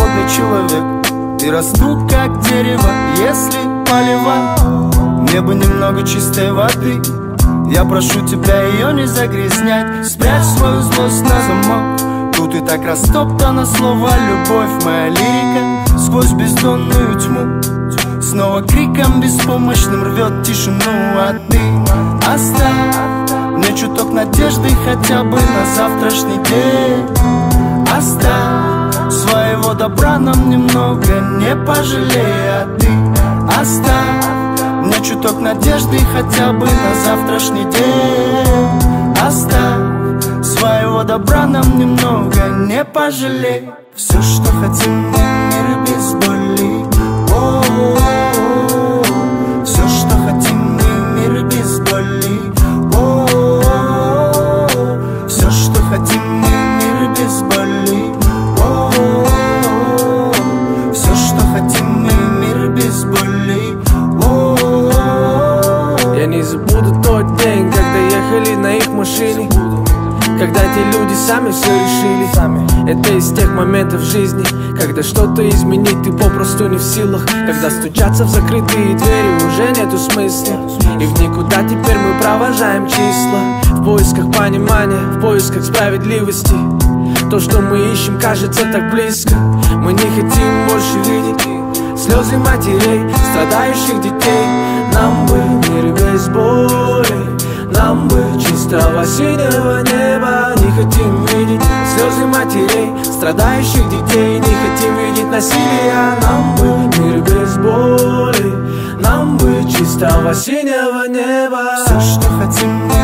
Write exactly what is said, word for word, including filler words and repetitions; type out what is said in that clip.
свободный человек и расту как дерево, если поливать. Небо немного чистой воды, я прошу тебя ее не загрязнять. Спрячь свою злость на замок, тут и так растоптано слово любовь. Моя лирика сквозь бездонную тьму снова криком беспомощным рвет тишину. А ты оставь мне чуток надежды хотя бы на завтрашний день. Оставь своего добра нам немного, не пожалей. А ты оставь мне чуток надежды хотя бы на завтрашний день. Оставь своего добра нам немного, не пожалей. Все, что хотим мы, мир без боли. О-о-о-о. Все, что хотим мы, мир без боли. О-о-о-о. Все, что хотим мы, мир без боли. О-о-о-о. Все, что хотим мы, мир без боли. О-о-о-о. Я не забуду тот день, когда ехали на их машине, когда те люди сами все решили. Это из тех моментов в жизни, когда что-то изменить ты попросту не в силах. Когда стучатся в закрытые двери уже нету смысла, и в никуда теперь мы провожаем числа. В поисках понимания, в поисках справедливости. То, что мы ищем, кажется так близко. Мы не хотим больше видеть слезы матерей, страдающих детей. Нам бы мир без боли, нам бы чистого синего неба. Не хотим видеть слезы матерей, страдающих детей. Не хотим видеть насилия. Нам бы мир без боли, нам бы чистого синего неба. Все, что хотим